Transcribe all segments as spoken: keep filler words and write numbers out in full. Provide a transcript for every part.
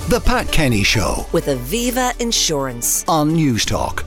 The Pat Kenny Show with Aviva Insurance on Newstalk.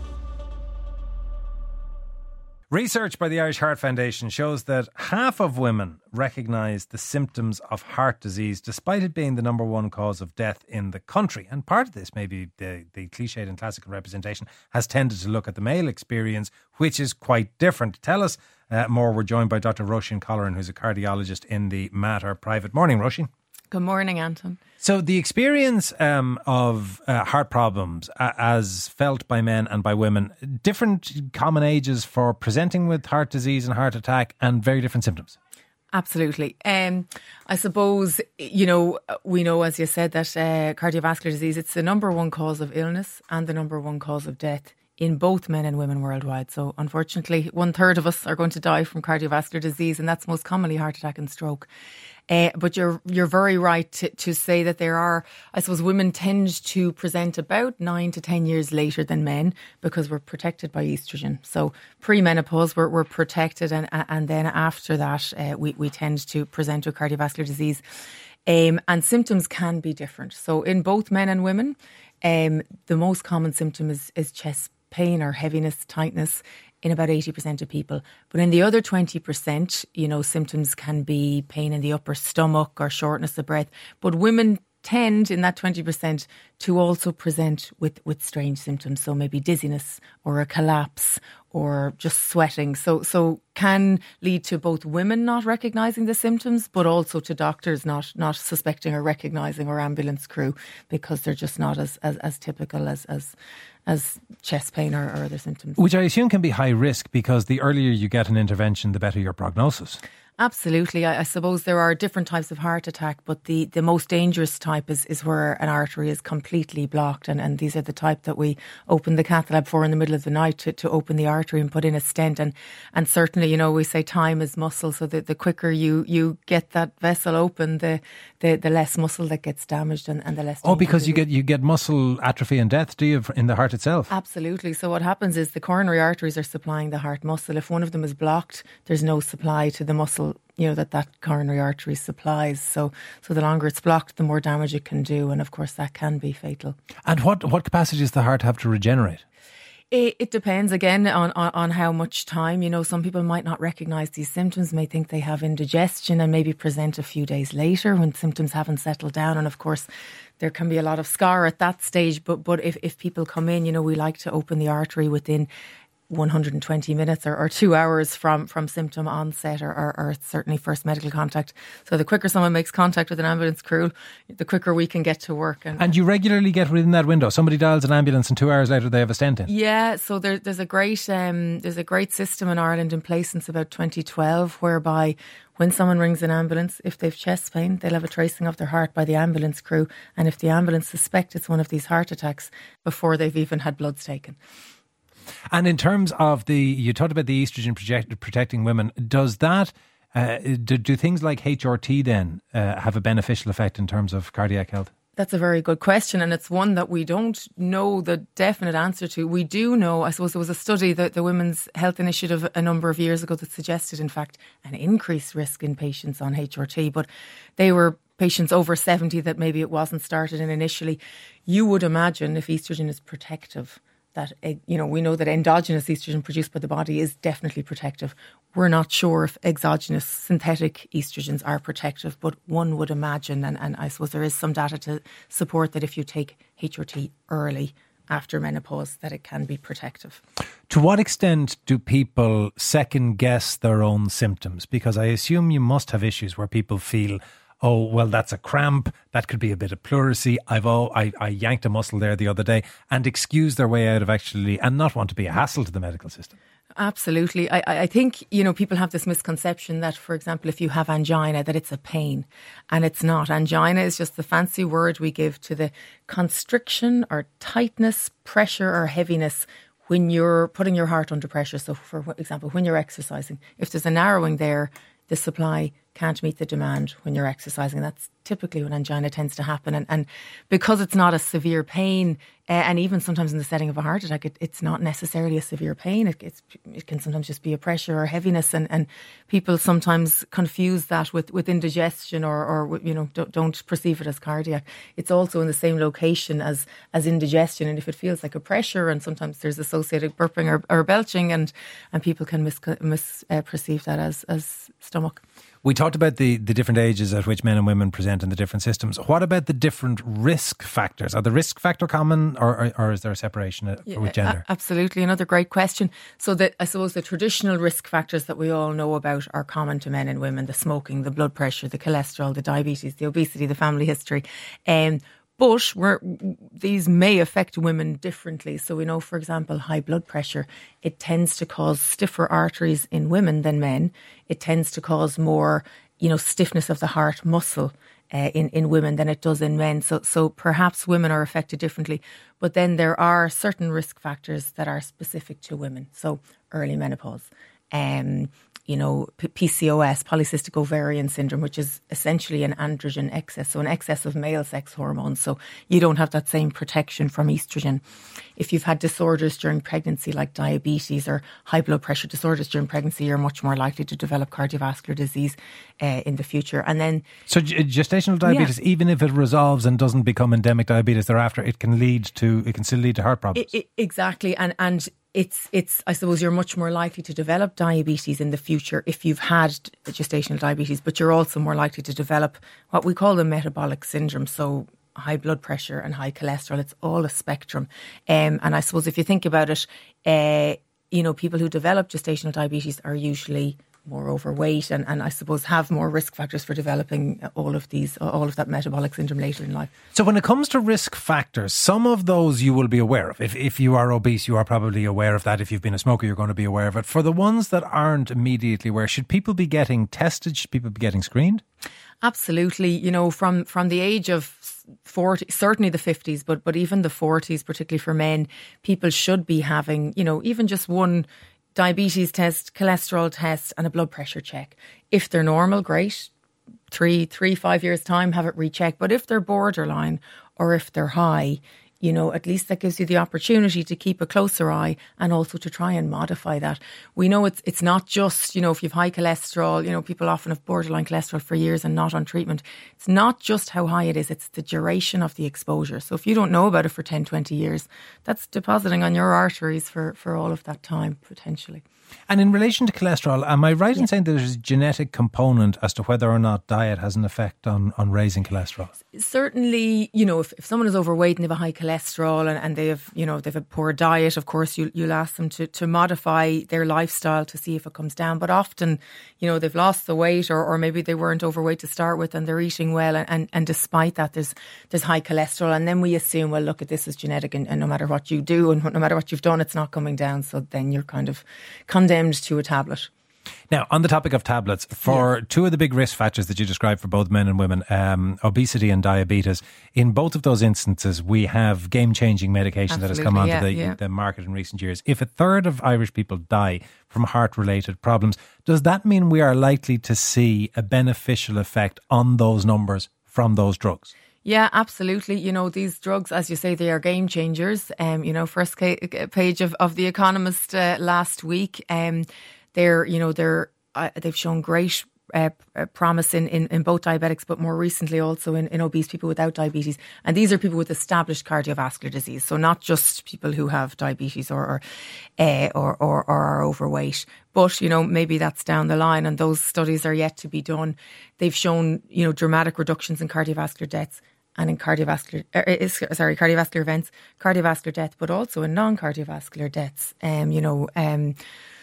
Research by the Irish Heart Foundation shows that half of women recognise the symptoms of heart disease, despite it being the number one cause of death in the country. And part of this, maybe the, the cliched and classical representation, has tended to look at the male experience, which is quite different. To tell us uh, more, we're joined by Doctor Roisin Colleran, who's a cardiologist in the Mater Private. Morning, Roisin. Good morning, Anton. So the experience um, of uh, heart problems uh, as felt by men and by women, different common ages for presenting with heart disease and heart attack, and very different symptoms. Absolutely. Um, I suppose, you know, we know, as you said, that uh, cardiovascular disease, it's the number one cause of illness and the number one cause of death in both men and women worldwide. So unfortunately, one third of us are going to die from cardiovascular disease, and that's most commonly heart attack and stroke. Uh, but you're you're very right to, to say that there are, I suppose, women tend to present about nine to ten years later than men because we're protected by estrogen. So pre-menopause, we're, we're protected, and and then after that, uh, we, we tend to present with cardiovascular disease. Um, and symptoms can be different. So in both men and women, um, the most common symptom is, is chest pain or heaviness, tightness in about eighty percent of people. But in the other twenty percent, you know, symptoms can be pain in the upper stomach or shortness of breath. But women tend, in that twenty percent, to also present with, with strange symptoms. So maybe dizziness or a collapse or just sweating. So so can lead to both women not recognising the symptoms, but also to doctors not not suspecting or recognising, or ambulance crew, because they're just not as, as, as typical as, as as chest pain or, or other symptoms. Which I assume can be high risk, because the earlier you get an intervention, the better your prognosis. Absolutely. I, I suppose there are different types of heart attack, but the, the most dangerous type is, is where an artery is completely blocked. And, and these are the type that we open the cath lab for in the middle of the night to, to open the artery and put in a stent. And and certainly, you know, we say time is muscle. So the, the quicker you, you get that vessel open, the, the, the less muscle that gets damaged and, and the less... Oh, because you get you get muscle atrophy and death, do you, in the heart itself? Absolutely. So what happens is the coronary arteries are supplying the heart muscle. If one of them is blocked, there's no supply to the muscle, you know, that that coronary artery supplies. So so the longer it's blocked, the more damage it can do. And of course, that can be fatal. And what, what capacity does the heart have to regenerate? It, it depends, again, on, on, on how much time. You know, some people might not recognise these symptoms, may think they have indigestion and maybe present a few days later when symptoms haven't settled down. And of course, there can be a lot of scar at that stage. But but if, if people come in, you know, we like to open the artery within one hundred twenty minutes or, or two hours from, from symptom onset or, or, or certainly first medical contact. So the quicker someone makes contact with an ambulance crew, the quicker we can get to work. And, and you regularly get within that window. Somebody dials an ambulance and two hours later they have a stent in. Yeah, so there, there's a great um, there's a great system in Ireland in place since about twenty twelve, whereby when someone rings an ambulance, if they've chest pain, they'll have a tracing of their heart by the ambulance crew. And if the ambulance suspect it's one of these heart attacks, before they've even had bloods taken. And in terms of the, you talked about the estrogen project, protecting women, does that, uh, do, do things like H R T then uh, have a beneficial effect in terms of cardiac health? That's a very good question, and it's one that we don't know the definite answer to. We do know, I suppose there was a study that the Women's Health Initiative a number of years ago that suggested, in fact, an increased risk in patients on H R T, but they were patients over seventy that maybe it wasn't started in initially. You would imagine if estrogen is protective, that, you know, we know that endogenous estrogen produced by the body is definitely protective. We're not sure if exogenous synthetic estrogens are protective, but one would imagine, and, and I suppose there is some data to support that if you take H R T early after menopause, that it can be protective. To what extent do people second guess their own symptoms? Because I assume you must have issues where people feel, oh, well, that's a cramp. That could be a bit of pleurisy. I've oh, I, I yanked a muscle there the other day, and excuse their way out of actually, and not want to be a hassle to the medical system. Absolutely. I, I think, you know, people have this misconception that, for example, if you have angina, that it's a pain, and it's not. Angina is just the fancy word we give to the constriction or tightness, pressure or heaviness when you're putting your heart under pressure. So, for example, when you're exercising, if there's a narrowing there, the supply can't meet the demand when you're exercising. That's typically when angina tends to happen. And, and because it's not a severe pain, uh, and even sometimes in the setting of a heart attack, it, it's not necessarily a severe pain. It, it's, it can sometimes just be a pressure or heaviness. And, and people sometimes confuse that with, with indigestion or, or you know, don't, don't perceive it as cardiac. It's also in the same location as, as indigestion. And if it feels like a pressure, and sometimes there's associated burping or, or belching, and, and people can misperceive mis, uh, perceive that as, as stomach. We talked about the, the different ages at which men and women present in the different systems. What about the different risk factors? Are the risk factor common, or, or, or is there a separation yeah, with gender? A- absolutely. Another great question. So that I suppose the traditional risk factors that we all know about are common to men and women: the smoking, the blood pressure, the cholesterol, the diabetes, the obesity, the family history. Um, But we're, these may affect women differently. So we know, for example, high blood pressure, it tends to cause stiffer arteries in women than men. It tends to cause more, you know, stiffness of the heart muscle uh, in, in women than it does in men. So, so perhaps women are affected differently. But then there are certain risk factors that are specific to women. So early menopause, um, you know, P C O S, polycystic ovarian syndrome, which is essentially an androgen excess, so an excess of male sex hormones. So you don't have that same protection from estrogen. If you've had disorders during pregnancy, like diabetes or high blood pressure disorders during pregnancy, you're much more likely to develop cardiovascular disease uh, in the future. And then, so gestational diabetes, yeah. even if it resolves and doesn't become endemic diabetes thereafter, it can lead to it can still lead to heart problems. It, it, exactly, and and. It's, it's. I suppose you're much more likely to develop diabetes in the future if you've had gestational diabetes, but you're also more likely to develop what we call the metabolic syndrome. So high blood pressure and high cholesterol, it's all a spectrum. Um, and I suppose if you think about it, uh, you know, people who develop gestational diabetes are usually more overweight and, and I suppose have more risk factors for developing all of these, all of that metabolic syndrome later in life. So when it comes to risk factors, some of those you will be aware of. If if you are obese, you are probably aware of that. If you've been a smoker, you're going to be aware of it. For the ones that aren't immediately aware, should people be getting tested? Should people be getting screened? Absolutely. You know, from, from the age of forty, certainly the fifties, but, but even the forties, particularly for men, people should be having, you know, even just one diabetes test, cholesterol test and a blood pressure check. If they're normal, great. Three, three, five years time, have it rechecked. But if they're borderline or if they're high, you know, at least that gives you the opportunity to keep a closer eye and also to try and modify that. We know it's it's not just, you know, if you've high cholesterol, you know, people often have borderline cholesterol for years and not on treatment. It's not just how high it is, it's the duration of the exposure. So if you don't know about it for ten, twenty years, that's depositing on your arteries for, for all of that time, potentially. And in relation to cholesterol, am I right yeah. in saying there's a genetic component as to whether or not diet has an effect on, on raising cholesterol? Certainly, you know, if, if someone is overweight and they have a high cholesterol and, and they have, you know, they have a poor diet, of course, you, you'll ask them to, to modify their lifestyle to see if it comes down. But often, you know, they've lost the weight or, or maybe they weren't overweight to start with and they're eating well. And, and, and despite that, there's there's high cholesterol. And then we assume, well, look, at this is genetic and, and no matter what you do and no matter what you've done, it's not coming down. So then you're kind of condemned to a tablet. Now, on the topic of tablets, for yeah. two of the big risk factors that you described for both men and women, um, obesity and diabetes, in both of those instances, we have game-changing medication Absolutely, that has come onto yeah, the, yeah. the market in recent years. If a third of Irish people die from heart-related problems, does that mean we are likely to see a beneficial effect on those numbers from those drugs? Yeah, absolutely. You know, these drugs, as you say, they are game changers. Um, you know, first ca- page of, of The Economist uh, last week. Um, they're, you know, they're uh, they've shown great uh, promise in, in, in both diabetics, but more recently also in, in obese people without diabetes. And these are people with established cardiovascular disease, so not just people who have diabetes or or, uh, or, or, or are overweight. But, you know, maybe that's down the line and those studies are yet to be done. They've shown, you know, dramatic reductions in cardiovascular deaths and in cardiovascular, uh, sorry, cardiovascular events, cardiovascular death, but also in non-cardiovascular deaths. Um, you know, um,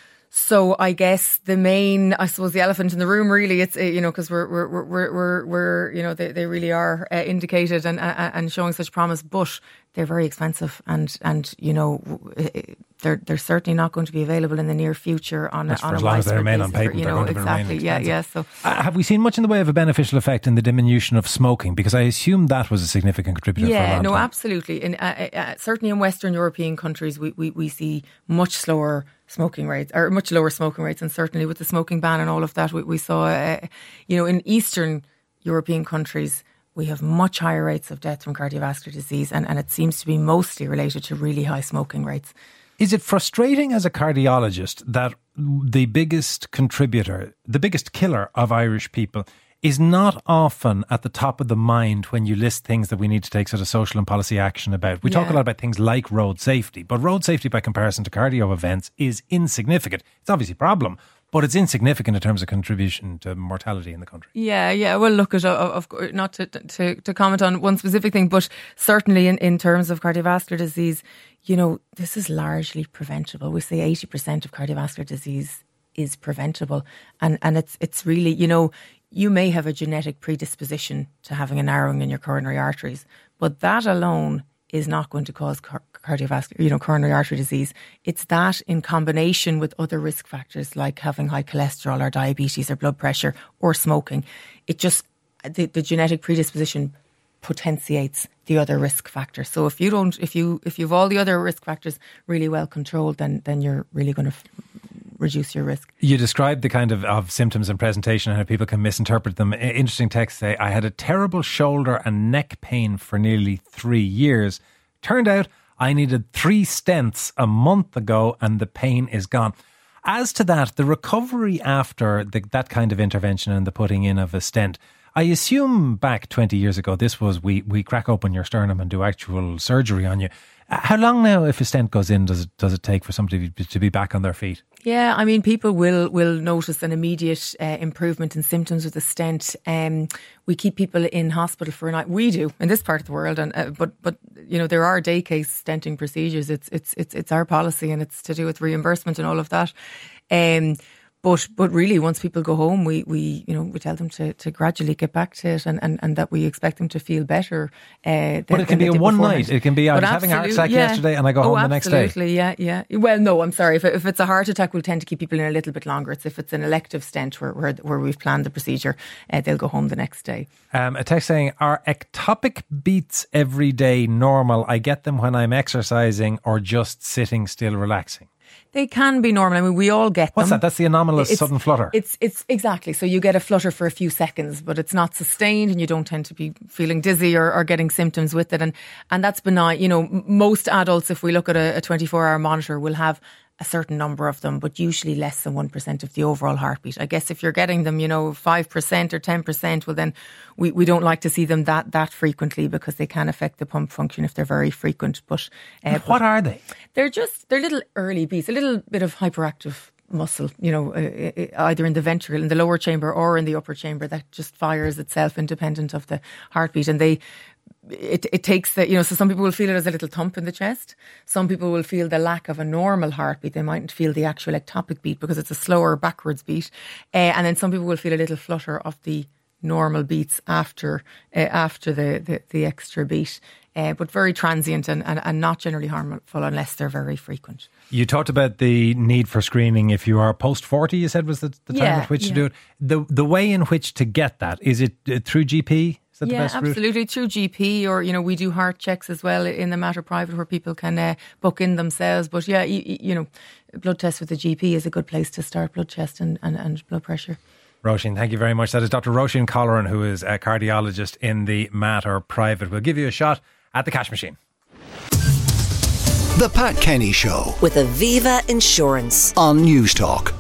so I guess the main, I suppose, the elephant in the room, really, it's, you know, because we're we're we're we're we're you know, they they really are uh, indicated and uh, and showing such promise, but they're very expensive and and you know they're they're certainly not going to be available in the near future on That's a, on for a as long as they remain on basis, patent, you they're know, going to exactly, remain yeah, expensive. yeah. So uh, have we seen much in the way of a beneficial effect in the diminution of smoking? Because I assume that was a significant contributor. Yeah, for a long no, time. absolutely. In uh, uh, certainly in Western European countries, we, we we see much slower smoking rates, or much lower smoking rates, and certainly with the smoking ban and all of that, we, we saw, uh, you know, in Eastern European countries, we have much higher rates of death from cardiovascular disease, and, and it seems to be mostly related to really high smoking rates. Is it frustrating as a cardiologist that the biggest contributor, the biggest killer of Irish people is not often at the top of the mind when you list things that we need to take sort of social and policy action about? We yeah. talk a lot about things like road safety, but road safety by comparison to cardio events is insignificant. It's obviously a problem, but it's insignificant in terms of contribution to mortality in the country. Yeah, yeah. Well, look, at of, of not to, to to comment on one specific thing, but certainly in, in terms of cardiovascular disease, you know, this is largely preventable. We say eighty percent of cardiovascular disease is preventable, and and it's it's really, you know, you may have a genetic predisposition to having a narrowing in your coronary arteries, but that alone is not going to cause car- cardiovascular, you know, coronary artery disease. It's that in combination with other risk factors like having high cholesterol or diabetes or blood pressure or smoking. It just, the, the genetic predisposition potentiates the other risk factors. So if you don't, if you, if you've all the other risk factors really well controlled, then, then you're really going to f- reduce your risk. You described the kind of, of symptoms and presentation and how people can misinterpret them. Interesting text say, I had a terrible shoulder and neck pain for nearly three years. Turned out I needed three stents a month ago and the pain is gone. As to that, the recovery after the, that kind of intervention and the putting in of a stent, I assume back twenty years ago, this was we, we crack open your sternum and do actual surgery on you. How long now, if a stent goes in, does it does it take for somebody to be back on their feet? Yeah, I mean, people will will notice an immediate uh, improvement in symptoms with a stent. Um, we keep people in hospital for a night. We do in this part of the world, and uh, but but you know there are day case stenting procedures. It's it's it's it's our policy, and it's to do with reimbursement and all of that. Um, But but really, once people go home, we, we you know we tell them to, to gradually get back to it, and, and, and that we expect them to feel better. Uh, but it can be a one night. It can be I was having a heart attack yeah. yesterday, and I go oh, home the next day. Absolutely, yeah, yeah. Well, no, I'm sorry. If if it's a heart attack, we'll tend to keep people in a little bit longer. It's if it's an elective stent where where, where we've planned the procedure, uh, they'll go home the next day. Um, a text saying, "Are ectopic beats every day normal? I get them when I'm exercising or just sitting still relaxing." They can be normal. I mean, we all get them. What's that? That's the anomalous it's, sudden flutter. It's it's exactly. So you get a flutter for a few seconds, but it's not sustained, and you don't tend to be feeling dizzy or, or getting symptoms with it. And and that's benign. You know, most adults, if we look at a, a twenty-four hour monitor, will have a certain number of them, but usually less than one percent of the overall heartbeat. I guess if you're getting them, you know, five percent or ten percent, well then we, we don't like to see them that that frequently because they can affect the pump function if they're very frequent. But, uh, what but are they? They're just, they're little early beats, a little bit of hyperactive muscle, you know, uh, either in the ventricle, in the lower chamber or in the upper chamber that just fires itself independent of the heartbeat. And they, It, it takes the, you know, so some people will feel it as a little thump in the chest. Some people will feel the lack of a normal heartbeat. They mightn't feel the actual ectopic beat because it's a slower backwards beat. Uh, and then some people will feel a little flutter of the normal beats after uh, after the, the, the extra beat. Uh, but very transient and, and, and not generally harmful unless they're very frequent. You talked about the need for screening if you are post forty, you said was the, the time yeah, at which yeah. to do it. The, the way in which to get that, is it uh, through G P? Is that yeah, the best absolutely. route? Through G P, or, you know, we do heart checks as well in the Mater Private where people can uh, book in themselves. But yeah, you, you know, blood test with the G P is a good place to start blood test and, and, and blood pressure. Roisin, thank you very much. That is Doctor Roisin Colleran, who is a cardiologist in the Mater Private. We'll give you a shot at the cash machine. The Pat Kenny Show with Aviva Insurance on News Talk.